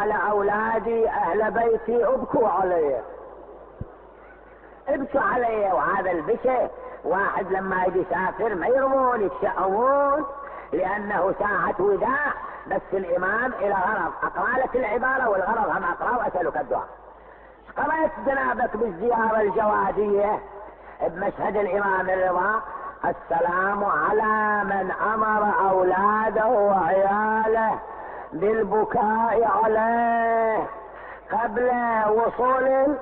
قال أولادي أهل بيتي ابكوا علي، ابكوا علي. وهذا البكي واحد لما يجي يسافر ما يرمون يتشأمون، لأنه ساعة وداع، بس الإمام إلى غرض. أقرأ لك العبارة والغرض هم أقرأ وأسألك الدعاء. قرأت جنابك بالزيارة الجوادية بمشهد الإمام الرضا: السلام على من أمر أولاده وعياله بالبكاء عليه قبل وصول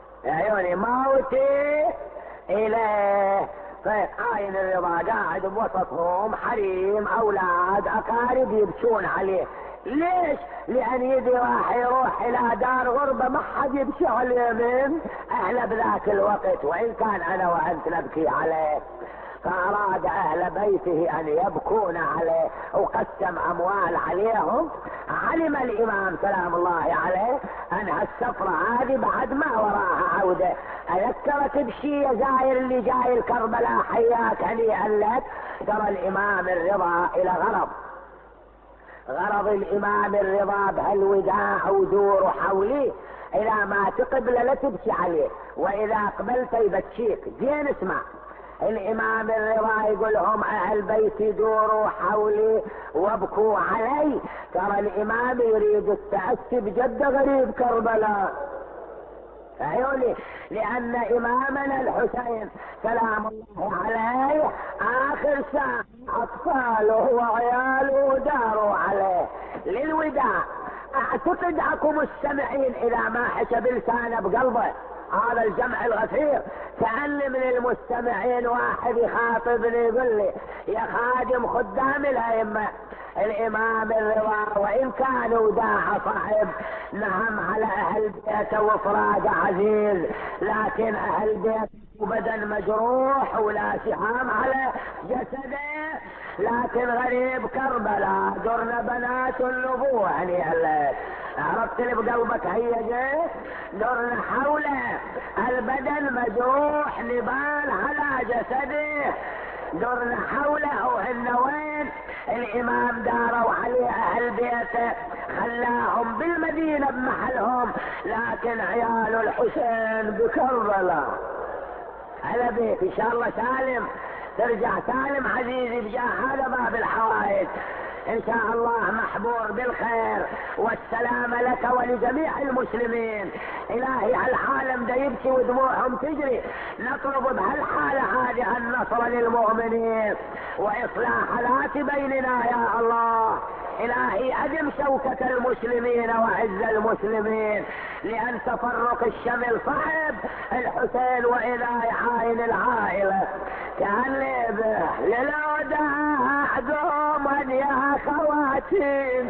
موتي إليه. عين الرضا قاعد بوسطهم حريم أولاد أقارب يبكون عليه. ليش؟ لأن يدي راح يروح إلى دار غربة ما حد يبكي عليه من أهل بذاك الوقت، وإن كان أنا وأنت نبكي عليه. فأراد أهل بيته أن يبكون عليه وقسم أموال عليهم. علم الإمام سلام الله عليه أن هالسفرة هذه بعد ما وراها عودة. أذكرك بشي يا زاير اللي جاي الكربلاء، حياك هنيئا لك. ترى الإمام الرضا إلى غرض الإمام الرضا بهالوداع ودور حولي إلى ما تقبل لا تبكي عليه، وإذا قبلت يبكيك. زين اسمع، الإمام الرضا يقول لهم أهل بيتي دوروا حولي وابكوا علي. ترى الإمام يريد التأسي بجد غريب كربلاء عيوني، لأن إمامنا الحسين سلام الله عليه آخر ساعة أطفاله وعياله داروا عليه للوداع. أعتقد أكو مستمعين إلى ما حكى بلسانه بقلبه هذا الجمع الغفير. كأن من المستمعين واحد يخاطبني يقول لي: يا خادم خدام الأئمة الإمام الرضا وإن كان وداع صعب، نعم على أهل بيته وفراق عزيز، لكن أهل بيته بدن مجروح ولا سهام على جسده. لكن غريب كربلاء درنا بنات النبوة هنيئا لك. عرفت اللي بقلبك هيجه؟ درنا حوله البدن مجروح نبال على جسده، درنا حوله. وإن وين الإمام داروا عليه أهل بيته خلاهم بالمدينة بمحلهم، لكن عيال الحسين بكربلاء على بيت. إن شاء الله سالم ترجع سالم عزيزي بجاه هذا باب الحوائج إن شاء الله محبور بالخير والسلام لك ولجميع المسلمين. إلهي هالعالم دا يبكي ودموعهم تجري، نطلب بهالحالة هذه النصر للمؤمنين وإصلاح ذات بيننا يا الله. إلهي أدم شوكة المسلمين وعز المسلمين، لأن تفرق الشمل صعب. الحسين وإذا يعاين العائلة كان للوداع دوما يا خواتين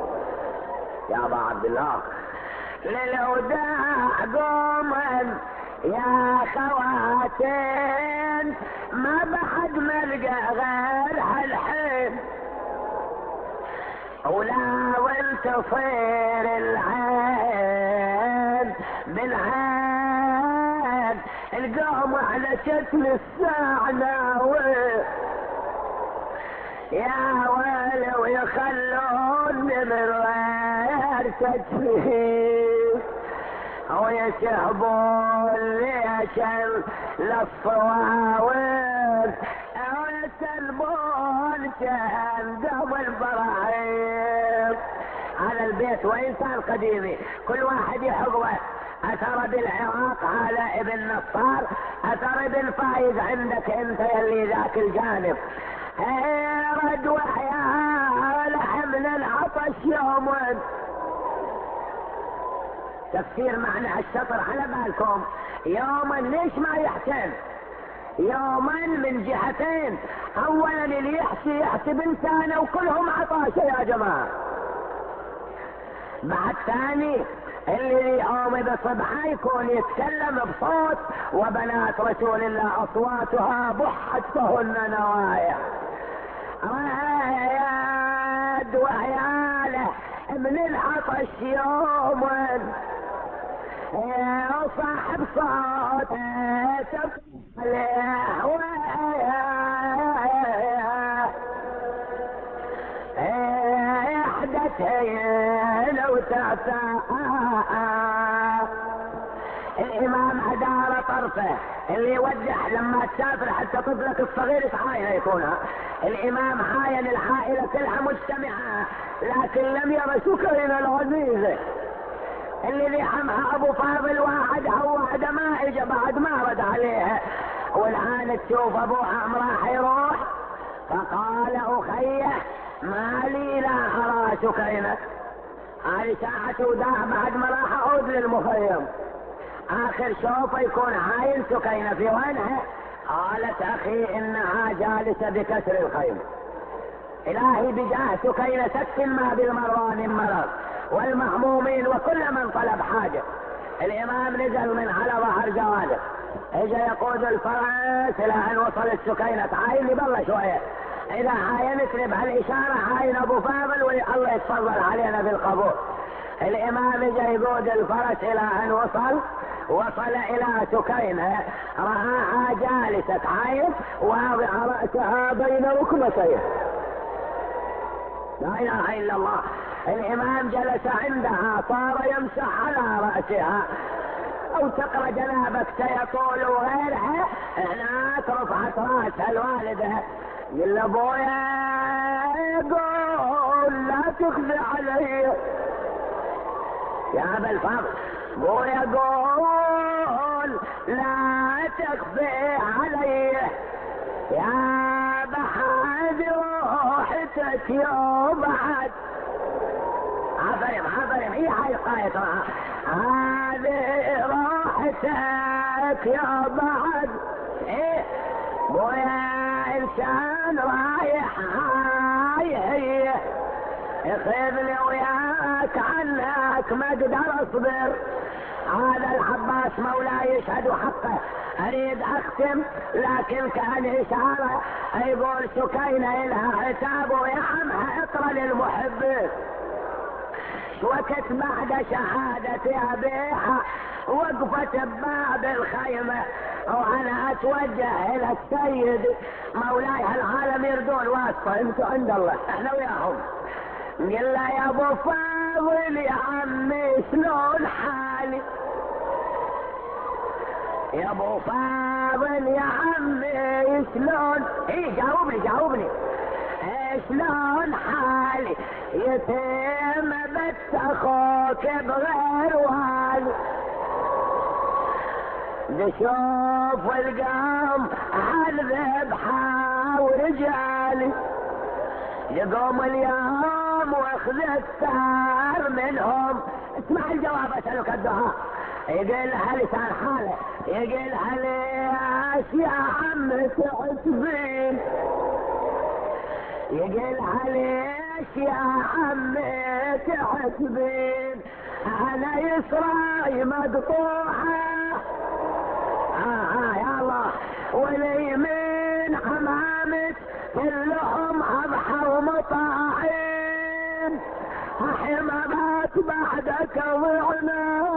يا أبا عبد الله، للوداع دوما يا خواتين، ما بعد ملقى غير هالحين ولا وانتصير العين بالعين. القوم على شكل الساعة ناوي يا ويلي ويخلوني من غير تجفيف، ويسحبون ليش للصواوير ويسلمون كان قبل براعيم. على البيت وإن كان قديمي كل واحد يحضره. أثر بالعراق على ابن نصار، أثر ابن فايز عندك انت يلي ذاك الجانب. رد وحيا لحمل العطش يوما. تفسير معنى الشطر على بالكم يوما ليش ما يحسن؟ يوما من جهتين، اولا اللي يحسي بلسانه وكلهم عطاشة يا جماعة. بعد ثاني اللي يقوم بصبحه يكون يتكلم بصوت، وبنات رسول الله اصواتها بحت فهن نوايا. رياد وعياله من العطش يوما وصاحب صوت احدث لو الامام ادار طرفه اللي يوجه لما تسافر حتى طفلك الصغير تعاين يكونها. الامام عاين العائلة كلها مجتمعة، لكن لم ير سكينة العزيزة اللي عمها ابو فاضل وعدها وعد ما اجى بعد ما رد عليها. والآن تشوف ابوها راح يروح، فقال اخيه ما لي لا ارى سكينة. هذه ساعة وداع بعد ما راح اعود للمخيم، اخر شوفه يكون عاين سكينة في وينها. قالت اخي انها جالسة بكسر الخيم. الهي بجاه سكينة سكن ما بالمرضى من مرض والمهمومين وكل من طلب حاجة. الامام نزل من على ظهر جواده، اجى يقود الفرس الى ان وصلت سكينة تعاين لي بالله شوية. اذا عاينتني بهالاشارة عاين ابو فاضل والله يتفضل علينا بالقبول. الامام اجى يقود الفرس الى ان وصل الى سكينة، رآها جالسة تعاين واضع رأسها بين ركبتيه. لا اله الا الله. الامام جلس عندها صار يمسح على رأسها. او تقرأ جنابك سيطول وغيرها. هناك رفعت رأسها الوالدة قل له ابويا قول لا تخزي علي يا ابا الفضل، ابويا قول لا تخفي علي يا بعد روحتك يا بعد. عفرم هي هاي قاية هذه روحتك يا بعد. ايه بويا انسان رايح هاي اخذني وياك عنك ما اقدر اصبر. هذا العباس مولاي يشهد حقه. اريد اختم لكن كان اشارة يقول سكينة لها عتاب ويا عمها اقرا للمحبين. وقت بعد شهادة ابيها وقفت بباب الخيمة وانا اتوجه الى السيد مولاي العالم يردون واسطة انتوا عند الله احنا وياهم. قل له يا ابو فاضل يا عمي شلون حالي يا ابو فاضل يا عمي شلون. ايه جاوبني شلون حالي يتم بس اخوك بغير والي. نشوف القوم عالذبحة ورجالي يقوم اليوم واخذ الثار منهم. اسمع الجواب اسألك الدعاء. يقولها لسان حاله يقولها ليش يا عم تعتبين يقولها ليش يا عم تعتبين انا يسراي مقطوعه يا الله واليمين امامك كلهم اضحوا مطاعين حمامات بعدك ضعنا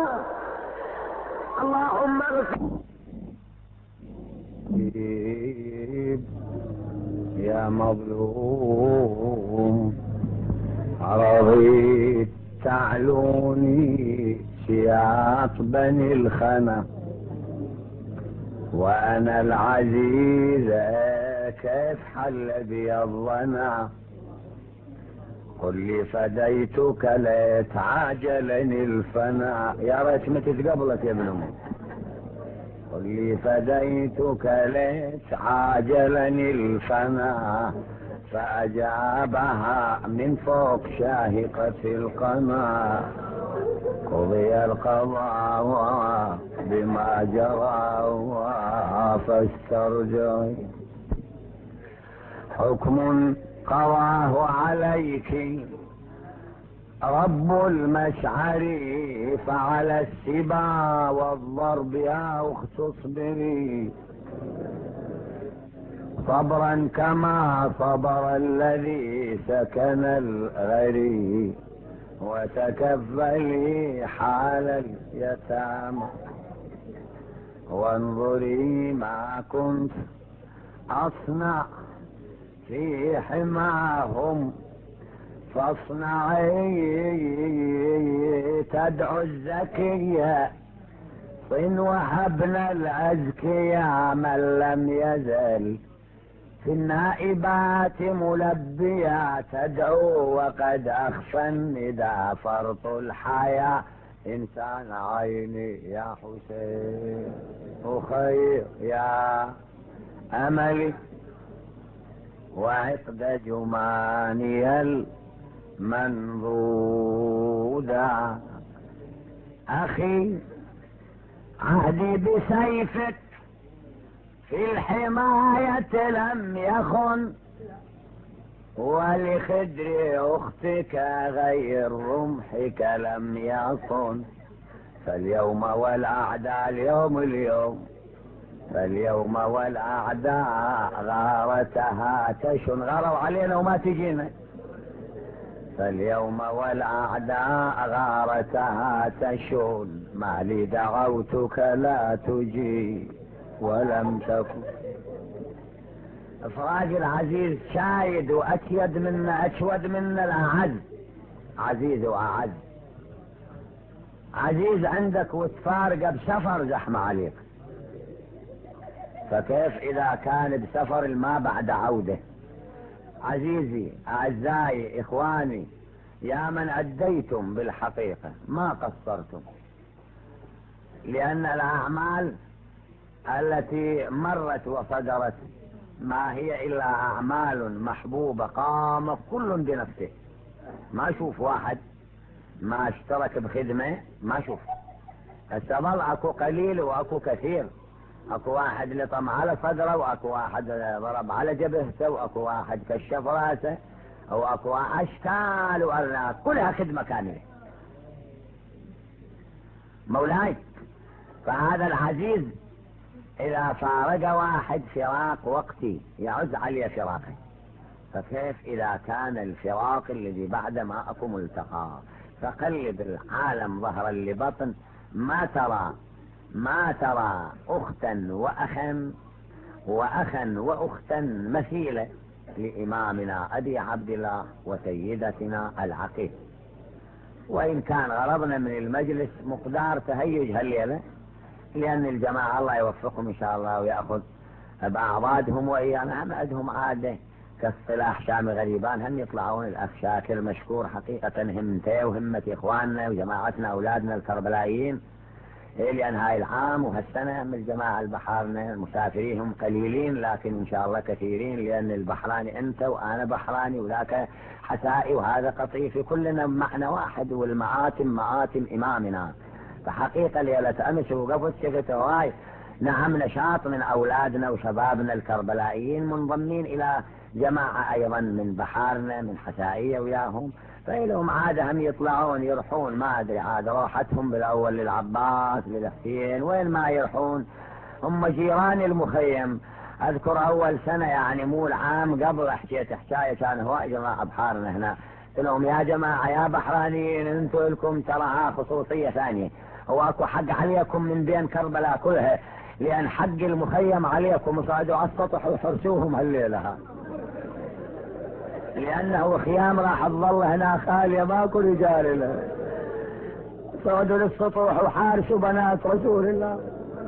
اللهم اغفر. يا مظلوم رضيت تعلوني سياط بني الخنا وانا العزيزة كيف حل بي الظنا. قل لي فديتك ليت عاجلني الفنا. يا ريت متت قبلك يا ابن امي. قل لي فديتك ليت عاجلني الفنا فأجابها من فوق شاهقة القنا. قضي القضاء بما جرى فاسترجعي حكم قضاه عليك رب المشعر فعلى السبا والضرب يا اخت اصبري صبرا كما صبر الذي سكن الغري وتكفلي حال اليتامى وانظري ما كنت اصنع في حماهم فاصنعي تدعو الزكية إن وهبنا الأزكياء من لم يزل في النائبات ملبية تدعو وقد أخفى الندى فرط الحياة إنسان عيني يا حسين أخير يا أملي وعقد جماني المنضودة أخي عهدي بسيفك في الحماية لم يخن ولخدر أختك غير رمحك لم يصن فاليوم والأعداء اليوم فاليوم والأعداء غارتها تشن غاروا علينا وما تجينا فاليوم والأعداء غارتها تشن ما لي دعوتك لا تجي ولم تكن افراج العزيز شايد وأكيد منا أشود منا الأعز عزيز وأعز عزيز عندك وتفارق بسفر زحمة عليك فكيف إذا كان بسفر ما بعد عودة عزيزي أعزائي إخواني يا من أديتم بالحقيقة ما قصرتم لأن الأعمال التي مرت وصدرت ما هي إلا أعمال محبوبة قام كل بنفسه ما أشوف واحد ما اشترك بخدمة ما أشوف السبل أكو قليل وأكو كثير اكو واحد لطم على صدره واكو واحد ضرب على جبهته واكو واحد كشف راسه واكو اشكال وارناك كلها خدمة كاملة مولاي فهذا العزيز اذا فارق واحد فراق وقتي يعز علي فراقه فكيف اذا كان الفراق الذي بعد ما اكو ملتقى فقلب العالم ظهرا لبطن ما ترى أختا وأخا وأختا مثيلة لإمامنا أبي عبد الله وسيدتنا العقيل وإن كان غرضنا من المجلس مقدار تهيج هالليلة لأن الجماعة الله يوفقهم إن شاء الله ويأخذ بأعضادهم وإيانا هم عندهم عادة كالصلاح شامي غريبان هم يطلعون الأخ شاكر مشكور حقيقة همته وهمة إخواننا وجماعتنا أولادنا الكربلائيين لأن هاي العام وهالسنة من الجماعة البحراني المسافرين هم قليلين لكن إن شاء الله كثيرين لأن البحراني أنت وأنا بحراني وذاك حسائي وهذا قطيفي كلنا معنى واحد والمآتم مآتم إمامنا فحقيقة ليلة أمس وقفت شفت هواي نعم نشاط من أولادنا وشبابنا الكربلائيين منضمين إلى جماعة أيضا من بحارنا من حسائية وياهم فإلهم عادة هم يطلعون يروحون ما أدري عاد روحتهم بالأول للعباس للحسين وين ما يروحون هم جيران المخيم أذكر أول سنة يعني مو العام قبل حكيت حكاية كان هواء جماعة بحارنا هنا قلت لهم يا جماعة يا بحرانيين انتوا لكم ترى خصوصية ثانية هو اكو حق عليكم من بين كربلاء كلها لأن حق المخيم عليكم صعدوا على السطح وحرسوهم هالليلة لأنه خيام راح تظل هنا خالية ماكو رجال له صعدوا للسطوح وحارسوا بنات رسول الله.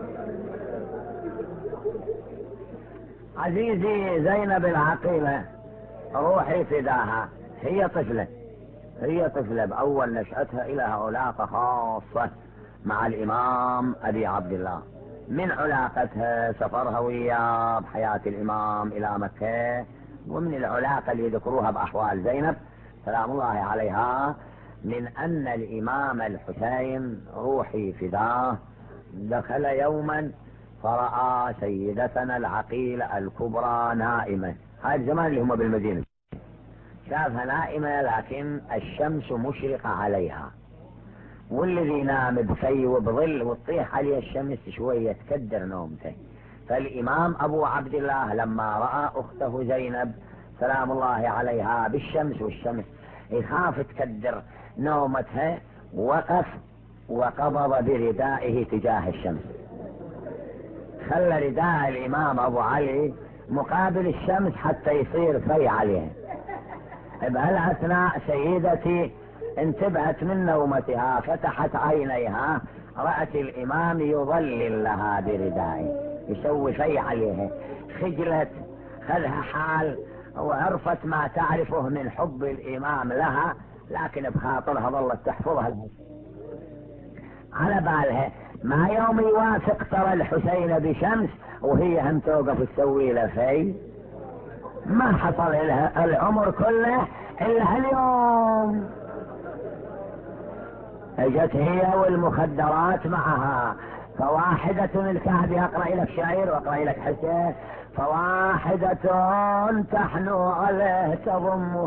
عزيزي زينب العقيلة روحي فداها هي طفلة بأول نشأتها إلى علاقة خاصة مع الإمام أبي عبد الله من علاقتها سفرها وياه بحياة الإمام إلى مكة ومن العلاقة اللي يذكروها بأحوال زينب سلام الله عليها من أن الإمام الحسين روحي فداه دخل يوما فرأى سيدتنا العقيلة الكبرى نائمة هاي الزمان اللي هم بالمدينة شافها نائمة لكن الشمس مشرقة عليها والذي نام بفي وبظل وتطيح عليه الشمس شوية تكدر نومته فالإمام أبو عبد الله لما رأى أخته زينب سلام الله عليها بالشمس والشمس يخاف تكدر نومتها وقف وقبض بردائه تجاه الشمس خلى رداء الإمام أبو علي مقابل الشمس حتى يصير في عليه بهالأثناء سيدتي انتبهت من نومتها، فتحت عينيها، رأت الإمام يظلل لها بردائه، يسوي شيء عليها، خجلت، خذها حال، وعرفت ما تعرفه من حب الإمام لها، لكن بخاطرها ظلت تحفظها على بالها. ما يوم يوافق ترى الحسين بشمس وهي هم توقف تسوي له في، ما حصل لها العمر كله إلا اليوم. اجت هي والمخدرات معها، فواحدة الكعب يقرأ لك شعير ويقرأ لك حكاية، فواحدة تحنو عليه تضمه،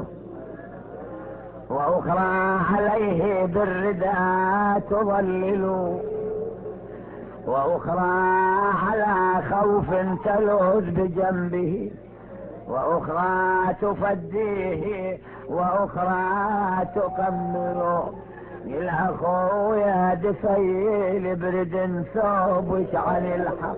وأخرى عليه بالرداء تظلل، وأخرى على خوف تلوذ بجنبه، وأخرى تفديه، وأخرى تكمل. الأخو يا دفيل برد ثوبك عن الحق.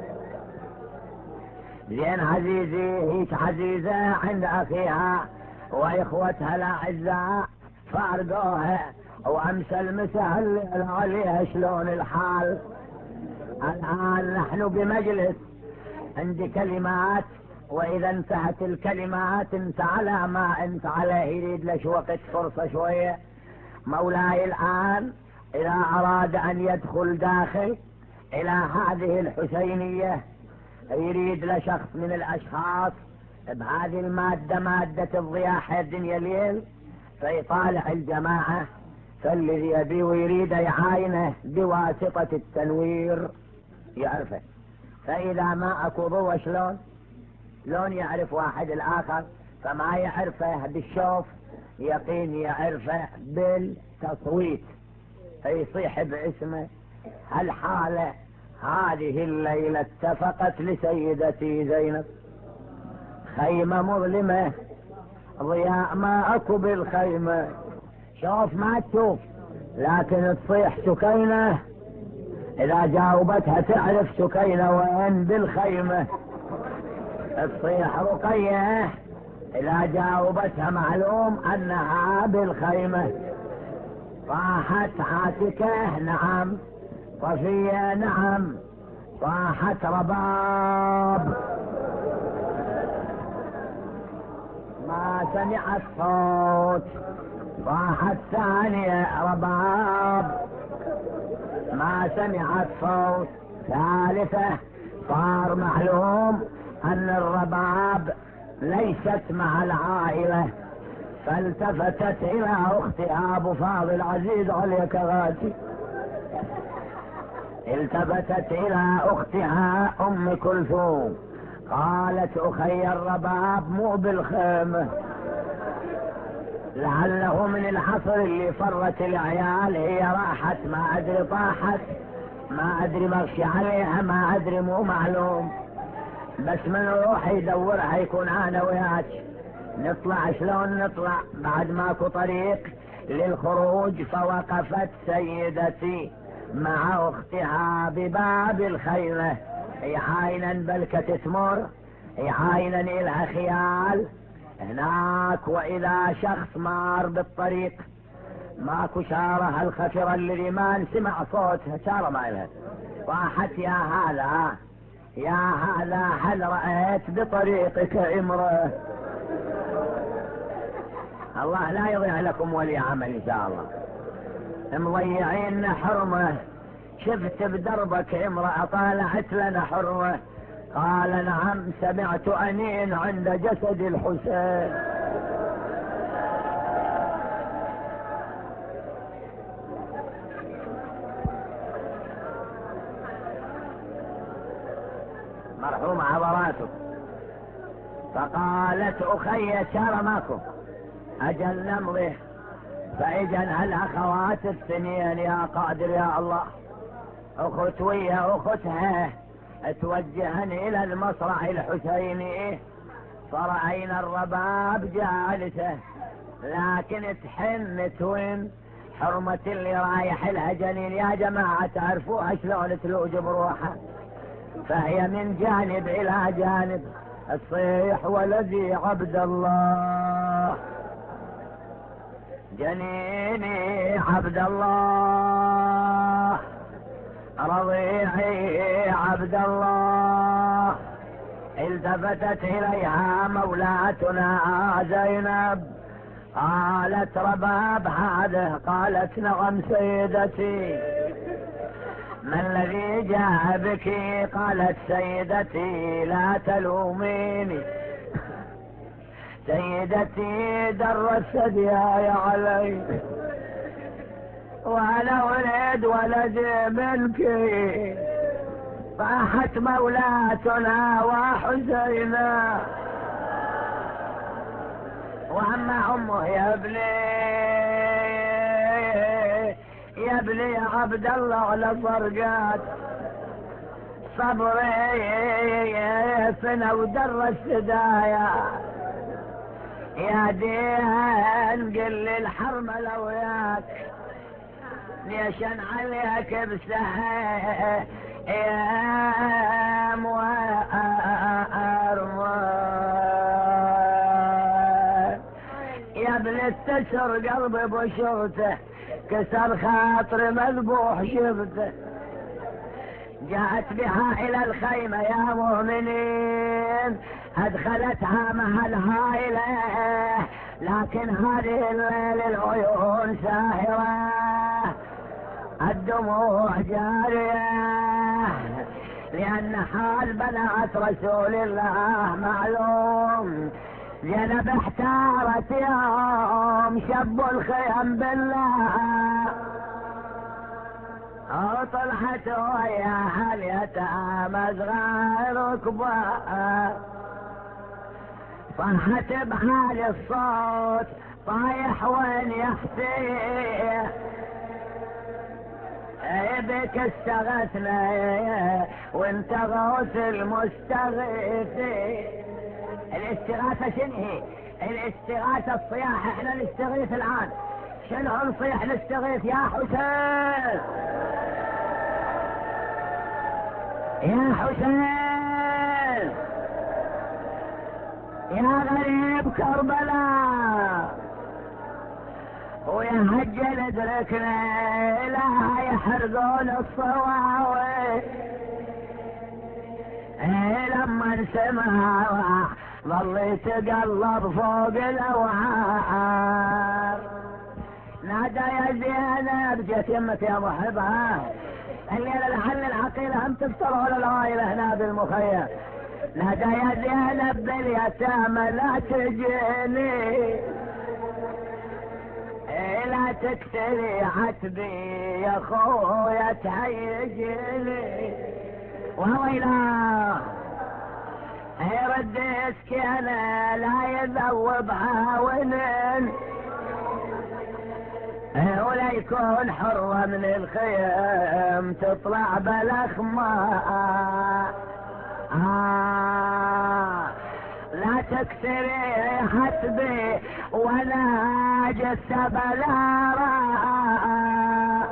زين عزيزي، هيك عزيزة عند أخيها وإخوتها الأعزاء فارقوها، وأمس المسهل عليها شلون الحال. الآن نحن بمجلس عندي كلمات، وإذا انتهت الكلمات انت على ما انت عليه، يريد لش وقت فرصة شوية. مولاي الآن إذا أراد أن يدخل داخل إلى هذه الحسينية، يريد لشخص من الأشخاص بهذه المادة، مادة الضياحة الدنيا ليل، فيطالع الجماعة، فالذي يبي ويريد يعاينه بواسطة التنوير يعرفه. فإذا ما أكو ضوء شلون يعرف واحد الآخر؟ فما يعرفه بالشوف، يقين يعرفه بالتصويت، فيصيح باسمه. هالحالة هذه الليلة اتفقت لسيدتي زينب، خيمة مظلمة، ضياء ما اكو بالخيمة، شوف ما تشوف لكن تصيح سكينة، اذا جاوبتها تعرف سكينة وين بالخيمة، تصيح رقية، اذا جاوبتها معلوم انها بالخيمة. طاحت عاتكة نعم، صفية نعم، طاحت رباب ما سمعت صوت، طاحت ثانية رباب ما سمعت صوت، ثالثة صار معلوم ان الرباب ليست مع العائلة، فالتفتت الى اختها ابو فاضل عزيز عليك غاتي، التفتت الى اختها ام كلثوم، قالت اخي الرباب مو بالخيمة، لعله من العصر اللي فرت العيال، هي راحت ما ادري طاحت ما ادري مغشي عليها ما ادري مو معلوم، بس من روح يدورها يكون انا وياك نطلع. شلون نطلع بعد ماكو طريق للخروج؟ فوقفت سيدتي مع اختها بباب الخيمة، يعاينا بلكة تمر، يعاينا الها خيال هناك، واذا شخص مار بالطريق ماكو شارة الخفرة الذي ما نسمع صوتها، شارة ما لها، راحت يا هذا يا هذا هل رأيت بطريقك امرأة؟ الله لا يضيع لكم ولي عمل ان شاء الله، مضيعين حرمة، شفت بدربك امرأة طالعت لنا حرمة؟ قال نعم سمعت انين عند جسد الحسين. مرحوم عبراته. فقالت اخي شار ماكو، اجل نمضي. فاجا هالاخوات الثنين يا قادر يا الله، اخت ويا اختها توجهن الى المصرع الحسيني، فرأينا الرباب جالسة لكن تحن توين حرمة اللي رايح لها جنين. يا جماعة تعرفوها شلون تلوج بروحها؟ فهي من جانب الى جانب تصيح ولدي عبد الله جنيني عبد الله رضيعي عبد الله. التفتت إليها مولاتنا زينب قالت رباب هذه؟ قالت نعم سيدتي. ما الذي جاء بك؟ قالت سيدتي لا تلوميني، سيدتي در الثدياي علي وانا اريد ولد منك. فاحت مولاتنا وحزينا واما امه يا ابني يا عبد الله على فرقات صبري سنة ودر السدايا يا دين قل لي الحرملة وياك نيشن عليك بسحي يا يا ابن التسر قلبي بشرته كسر خاطر مذبوح شفته. جاءت بها الى الخيمة يا مؤمنين ادخلتها مع العائلة لكن هذه الليل العيون ساهرة الدموع جارية لان حال بنات رسول الله معلوم. زينب احتارت يوم شبوا الخيم بالله طلعت وياها اليتامى صغار كبار صاحت بحال الصوت طايح وين يحتيه بك استغثنا وانت غوث المستغيثين. الاستغاثة شنو هي؟ الاستغاثة الصياح. احنا نستغيث الان شنو نصيح نستغيث؟ يا حسين يا حسين يا غريب كربلاء ويا هجل ادركنا لا يحرقون الصواوي. لما سمع ظل يتقلب فوق الاوعار نادى يا زينب. جت يمك يا محبها الليلة لعل العقيلة هم تفطروا للعائلة هنا بالمخيم. نادى يا زينب باليتامى لا تجيني لا تكسري عتبي يا خويا تهيجيني وويلا يرد سكينة لا يذوبها ونن ولا يكون حرة من الخيم تطلع بالاخماء. لا تكسري حسبي ولا جثة بلا راء.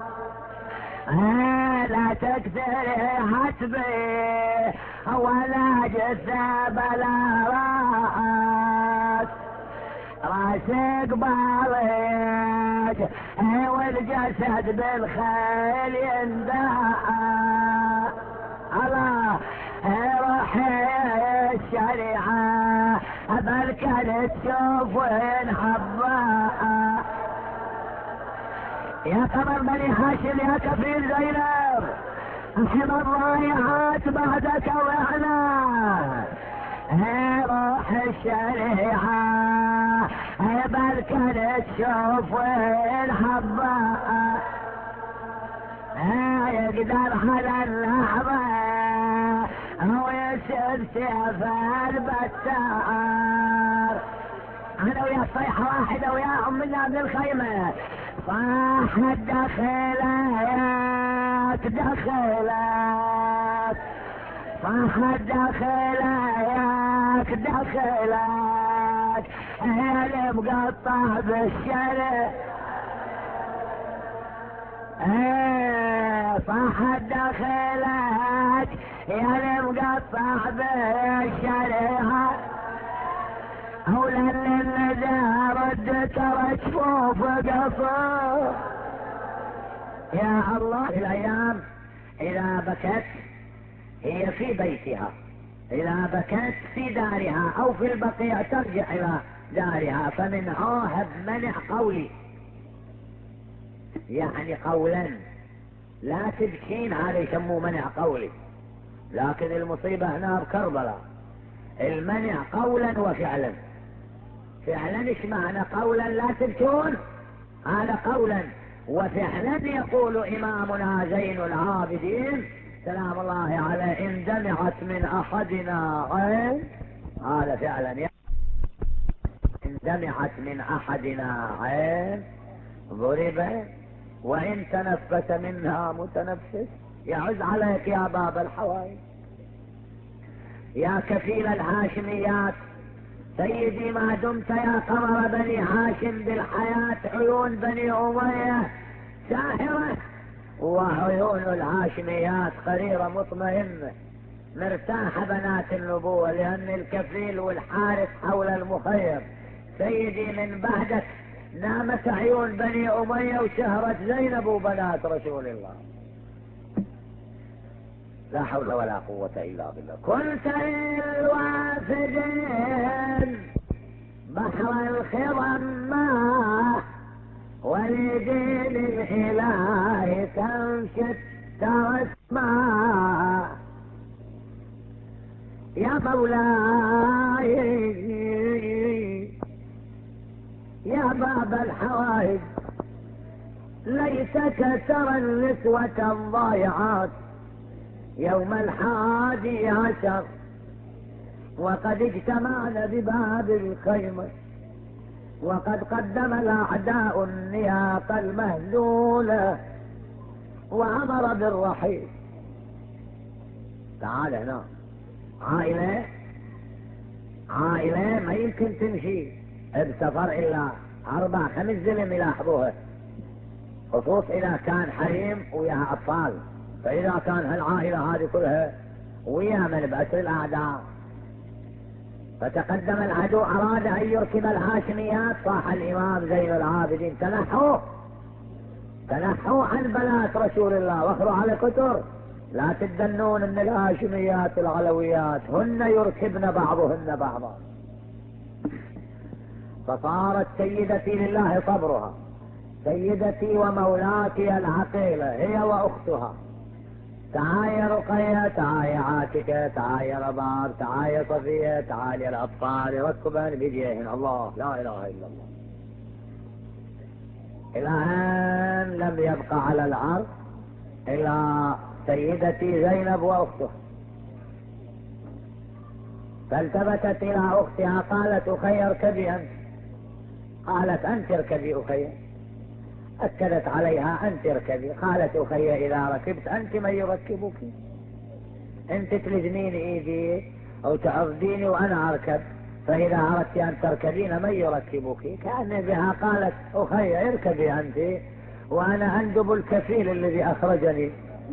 لا تكسري حسبي ولا جثة بلا راس. راسك بالك والجسد بالخيل ينداء. الله روحي الشريعة بل كانت تشوف وين حباء. يا قمر بني هاشم يا كفيل زينب احب الضايعات بعدك وعنا روح الشريعة بل كانت تشوف وين حباء. يقدر على اللحظة هو يسر سيف البتار. انا ويا صيحة واحدة وياهم منا من الخيمة صاحت دخلات دخلات صاحت دخلات دخلات هي المقطع بالشرع. صاحت دخلات يا المقطع بالشريعة لولا للندى ردت رشفوف قصر. يا الله، الايام اذا بكت هي في بيتها، اذا بكت في دارها او في البقيع ترجع الى دارها. فمن عاهب منع قولي، يعني قولا لا تبكين، هذا يسموه منع قولي. لكن المصيبة هنا بكربلاء المنع قولا وفعلا. فعلا ايش معنى قولا لا تبكون؟ هذا قولا. وفعلا يقول امامنا زين العابدين سلام الله عليه: ان دمعت من احدنا عين، هذا فعلا، ان دمعت من احدنا عين ضرب، وان تنفس منها متنفس. يعز عليك يا باب الحوائج، يا كفيل الهاشميات، سيدي ما دمت يا قمر بني هاشم بالحياة. عيون بني أمية ساهرة، وعيون الهاشميات قريرة مطمئنة مرتاحة بنات النبوة، لأن الكفيل والحارس حول المخيم. سيدي من بعدك نامت عيون بني أمية وسهرت زينب وبنات رسول الله. لا حول ولا قوة إلا بالله. كنت للوافدين بحر الخضم ما، ولدين الإله تمشت ترسما. يا مولاي يا باب الحوائج، ليتك ترى النسوة الضائعات يوم 11 وقد اجتمعنا بباب الخيمة، وقد قدم الأعداء النياق المهزولة وأمر بالرحيل. تعال هنا، عائلة ما يمكن تمشي بسفر إلا 4-5 زلم يلاحظوها، خصوص إذا كان حريم وياها أطفال. فإذا كان هالعائلة هذه كلها ويا من بأسر الأعداء، فتقدم العدو أراد أن يركب الهاشميات، صاح الإمام زين العابدين: تنحوا عن بنات رسول الله واخذوا على كتر، لا تدنون من الهاشميات العلويات، هن يركبن بعضهن بعضا. فصارت سيدتي لله صبرها، سيدتي ومولاتي العقيلة هي وأختها. تعالي رقية، تعالي عاتكة، تعالي رباب، تعالي صفية، تعالي الأطفال يركبن بيديهن. الله، لا إله إلا الله. الآن لم يبقى على العرض إلا سيدتي زينب وأختها. فالتفتت إلى أختها قالت: أخي اركبي أنت. قالت: أنت اركبي أخي. أكدت عليها: أنت اركبي. قالت: أخي إذا ركبت أنت من يركبك؟ أنت تلزمين إيدي أو تعضديني وأنا أركب، فإذا أردت أن تركبين من يركبك؟ كأن بها قالت: أخي اركبي أنت وأنا أندب الكفيل الذي أخرجني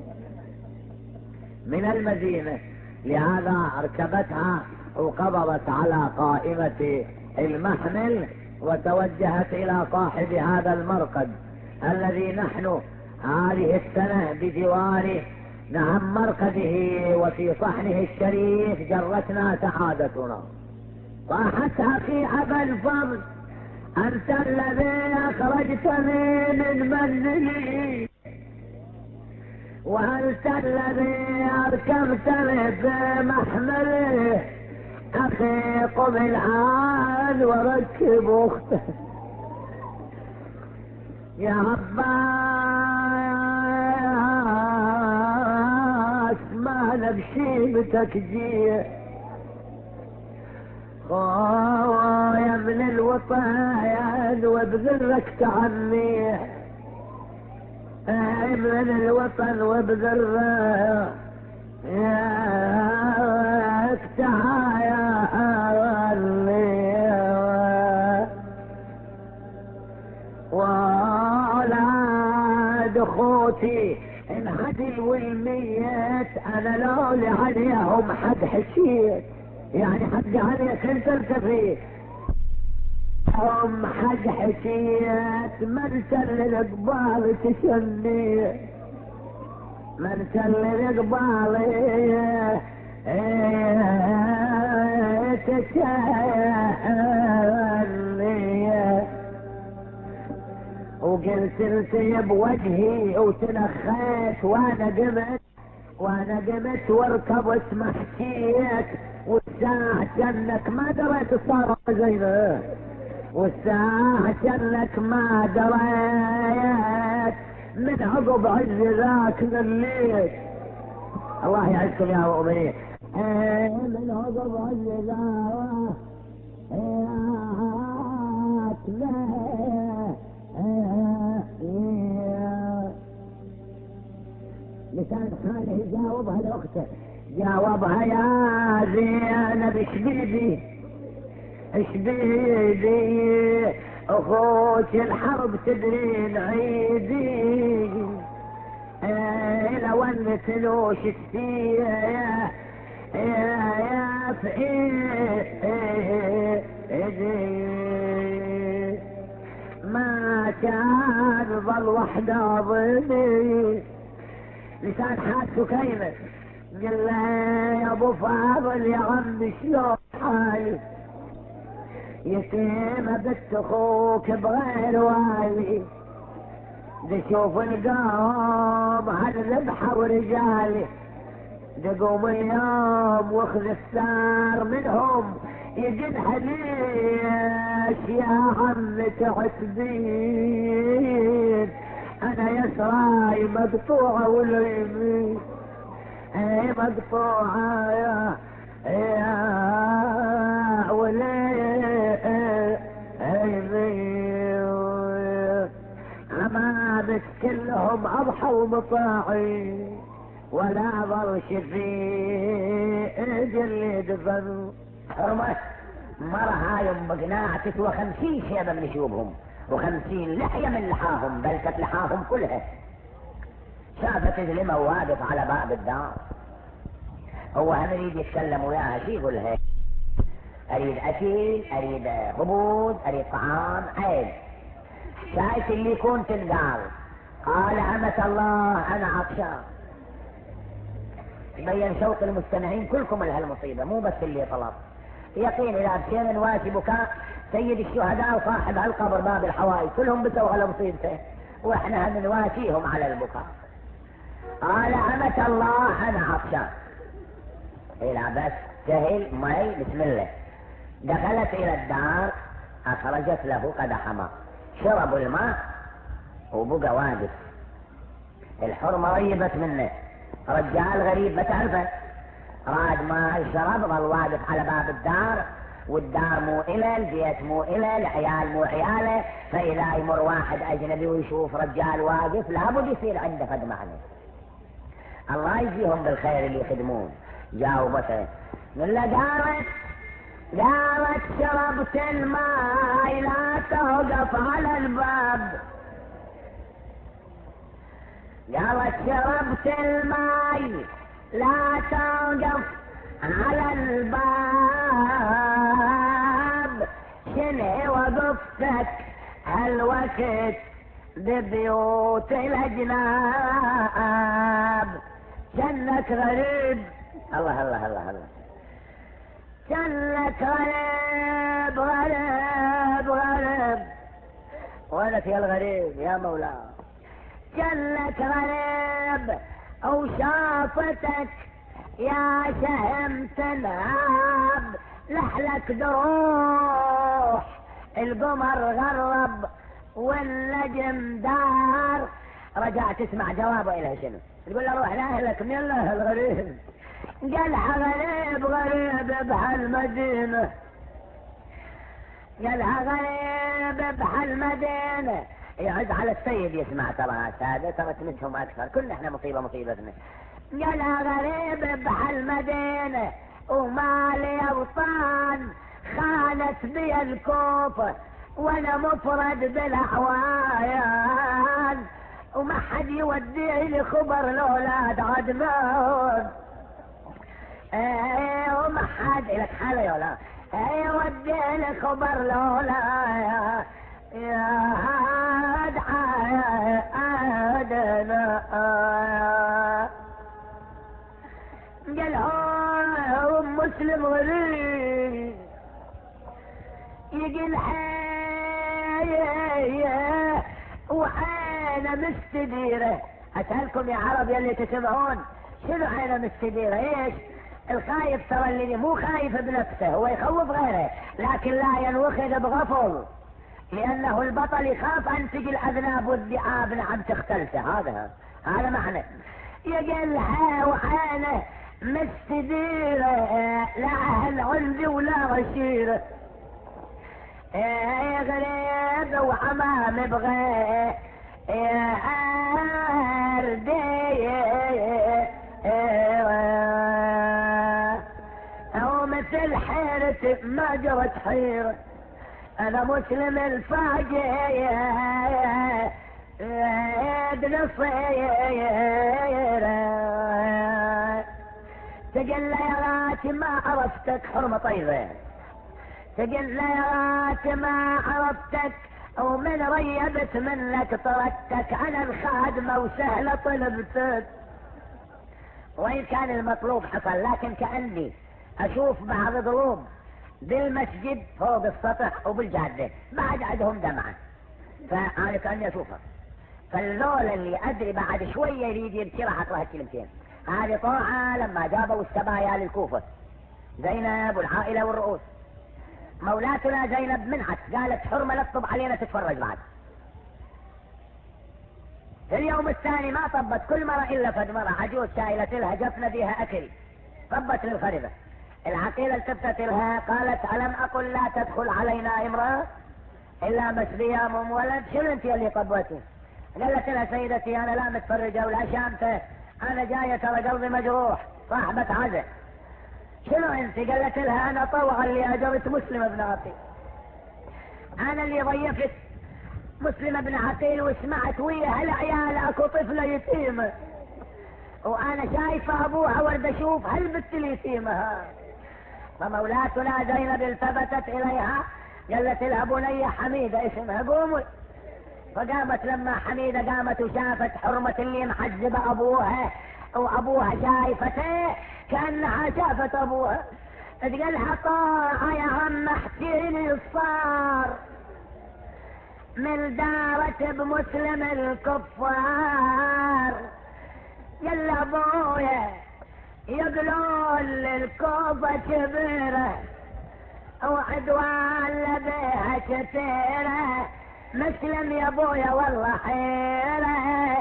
من المدينة. لهذا أركبتها وقبضت على قائمة المحمل وتوجهت إلى صاحب هذا المرقد الذي نحن هذه السنة بجواره، نعم مرقده وفي صحنه الشريف جرتنا سعادتنا. صاحتها في أبا الفضل: أنت الذي أخرجتني من منزلي، وأنت الذي أركبتني بمحمله. أخي قم الآن وركب أخته. يا عباس ما نمشي بتكجيه، يا ابن الوطن وبذرك تعنيه، يا ابن الوطن وبذرك يا تعايا وأولاد أخوتي انهدل والميت، أنا لولي عليهم حد حشيت، يعني حد عليك انت الكفيل. هم حق حكيت مرسل القبال تشني مرسل القبال تشني وقلت التي بوجهي وتنخيت وانا قمت واركبت محكيت والساعة جنك ما دريت صار زينه والساعة جنك ما دريت من عقب عز ذاك ذليت. الله يعزكم يا مؤمنين. من عقب عز ذاك لسان حاله جاوبها الاخت جاوبها يا زينب اشبيدي اخوك الحرب تدرين عيدي لو ان تلوش يا في ايدي ما كان ظل وحده ضمي. لسان حال سكينة قال له يا ابو فاضل يا عمي شلون حالي يتيمة بنت اخوك بغير والي دشوف القوم هالذبحة ورجالي دقوم اليوم واخذ الثار منهم يجنها ليش يا عم تعتبين انا يسراي مقطوعة واليمين مقطوعة يا امامك كلهم اضحوا مطاعي ولا ظل شفيع اللي دفنوا. مرة هاي بقناع تسوى 50 شيبة من شوبهم و50 لحية من لحاهم بلكت لحاهم كلها. شافت زلمة واقف على باب الدار هو هم يريد يتكلم وياها شي يقول لها اريد اكل اريد خبز اريد طعام عيب شايف اللي يكون تنقال. قال أمة الله انا عطشان. يبين شوق المستمعين كلكم لهالمصيبة مو بس اللي طلب. يقين اذا بشيء واسي بكاء سيد الشهداء وصاحب هالقبر باب الحوائج كلهم بسوا على مصيبته واحنا هم نواسيهم على البكاء. قال أمة الله انا عطشان. لا بس سهل مي بسم الله. دخلت الى الدار اخرجت له قدح ماء شربوا الماء وبقى واقف. الحرمة ريبت منه رجال غريب ما تعرفه راد ما شرب ظل واقف على باب الدار والدار مو إله البيت مو إله العيال مو عياله فإذا يمر واحد أجنبي ويشوف رجال واقف لابد يصير عنده فد معنى. الله يجزيهم بالخير اللي يخدمون. جاوبته من قالت شربت الماء لا توقف على الباب. قالت شربت الماء لا توقف على الباب شنو وقفتك هالوقت ببيوت الاجناب جنك غريب. الله الله الله الله جنك غريب غريب غريب وينك يا الغريب يا مولاي جنك غريب وشافتك يا شهم تنهاب لحلك دروح القمر غرب والنجم دار. رجع تسمع جوابه الى شنو تقول له روح لاهلك من الله الغريب. قالها غريب غريب بهالمدينة قالها غريب بهالمدينة. يعز على السيد يسمع ترى هذا ترى تمسهم اكثر كلنا احنا مصيبتنا. قالها غريب بهالمدينة ومالي اوطان خانت بي الكوفة وانا مفرد بالاحوال وما حد يودي لي خبر الاولاد عدنان. وما حد لك حالة يا لا ودي الخبر لولا يا هاد عادنا قالهم مسلم غريب يقول حياة وعينه مستديرة. أسألكم يا عرب يلي تسمعون، شنو عينه مستديرة؟ ايش الخايف؟ ترى اللي مو خايف بنفسه هو يخوف غيره، لكن لا ينوخذ بغفل، لأنه البطل يخاف أن تجي الأذناب والذئاب نعم تختلسه. هذا معنى يقلها وعينه مستديرة، لا أهل عندي ولا غشيرة، غريب وعمام بغي أردي أو مثل حيرة ما جرت حيرة. أنا مسلم الفاجر بنصير تقل لي يا راتي ما عرفتك حرمة طيبة، تقل لي يا راتي ما عرفتك ومن ريبت منك طردتك، أنا الخادمة وسهلة طلبتك. وإن كان المطلوب حصل، لكن كأني أشوف بعض ضروب بالمسجد فوق السطح وبالجادة بعد عندهم دمعة، فأنا كأني أشوفها. فالذول اللي أدري بعد شوية يريد يبكي راح أقرأ الكلمتين. هذه طاعة لما جابوا السبايا للكوفة، زينب والعائلة والرؤوس. مولاتنا زينب منعت، قالت حرمة لا تطب علينا تتفرج بعد. في اليوم الثاني ما طبت، كل مرة إلا فد مرة عجوز شايلة لها جفنة بها أكل طبت للخربة. العقيلة التفتت لها قالت ألم أقل لا تدخل علينا امرأة إلا مسبية أم ولد؟ شنو انت اللي طبتي؟ قالت لها سيدتي أنا لا متفرجة ولا شامته، أنا جاية ترى قلبي مجروح صاحبة عزة. شنو انت؟ قالت لها أنا طوعا اللي أجرت مسلم ابن عقيل، أنا اللي ضيفت مسلم ابن عقيل وسمعت ويا هالعيال اكو طفلة يتيمة، وأنا شايفة أبوها ورد أشوف هالبت اليتيمة. فمولاتنا زينب التفتت إليها قالت لها بنية حميدة اسمها قومي. فقامت لما حميدة قامت وشافت حرمة اللي محجبة أبوها وأبوها شايفته كأنها شافت أبوها، تقلها طاعة يا عم احكيلي الصار من دارة بمسلم الكفار. قال أبويا يقولون للكوفة كبيرة وعدوان لبيها كثيرة، مسلم يا ابويا والله حيرة،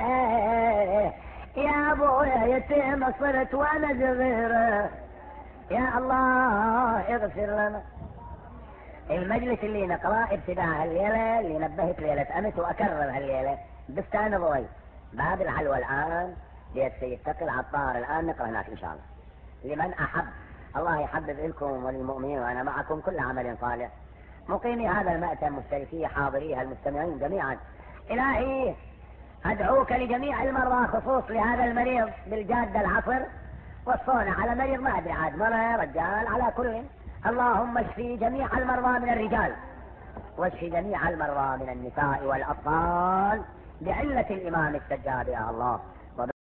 يا ابويا يتيم صرت وانا صغيرة، يا الله اغفر لنا. المجلس اللي نقرأ ابتداء هالليلة اللي نبهت ليلة امس واكرر هالليلة بستان ضوي باب العلوى الان بيت سيد تقي العطار، الان نقرأ هناك ان شاء الله. لمن احب الله يحبب لكم وللمؤمنين وانا معكم كل عمل صالح. مقيمي هذا المأتم مشتركي حاضريها المستمعين جميعا، الهي ادعوك لجميع المرضى خصوص لهذا المريض بالجادة العصر والصونة على مريض ما ادري عاد مرة رجال على كل، اللهم اشفي جميع المرضى من الرجال واشفي جميع المرضى من النساء والاطفال بعلة الامام السجاد يا الله.